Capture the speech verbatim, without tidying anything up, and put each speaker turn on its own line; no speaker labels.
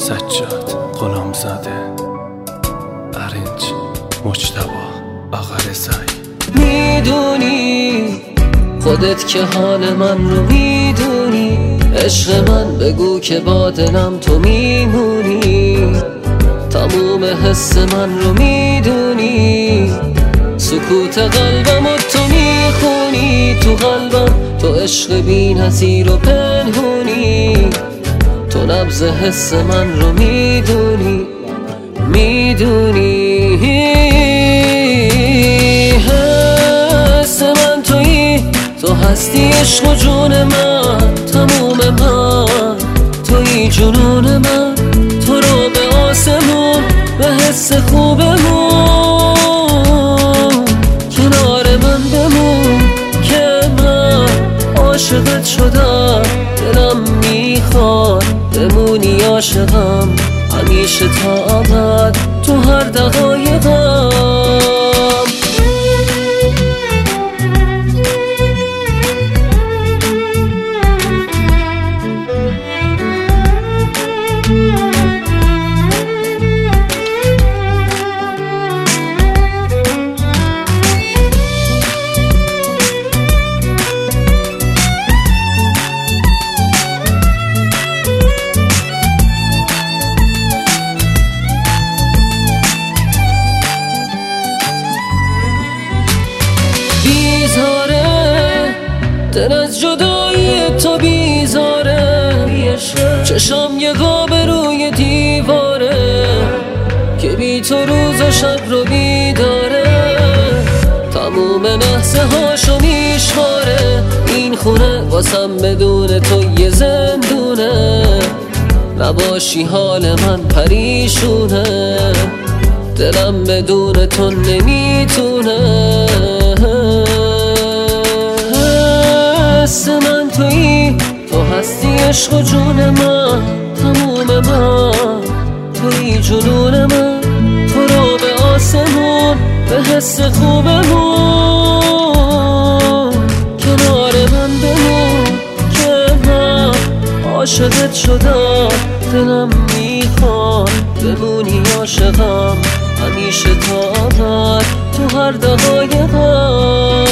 سجاد غلام زاده ارنج مجتبی آقا رضایی.
میدونی خودت که حال من رو میدونی، عشق من بگو که با دلم تو میمونی، تموم حس من رو میدونی، سکوت قلبم و تو میخونی، تو قلبم تو عشق بی نظیر و پنهونی، تو نبض حس من رو میدونی میدونی حس من تویی، تو هستی عشق و جون من، تموم من تویی جنون من، تو رو به آسمون به حس خوبمون کنار من بمون که من عاشقت شدم، دلم میخواد بمونی عاشقم همیشه تا ابد تو هر دقایقم. بیزاره دل از جدایی تو بیزاره، چشم یه قاب روی دیواره که بی تو روز و شب رو بیداره، تموم لحظه هاشو میشماره، این خونه واسم بدون تو یه زندونه، نباشی حال من پریشونه، دلم بدون تو نمیتونه. حس من تویی، تو هستی عشق و جون من، تموم من تویی جنون من، تو رو به آسمون به حس خوبمون کنار من بمون که من عاشقت شدم، دلم میخواد بمونی عاشقم همیشه تا ابد تو هر دقایقم.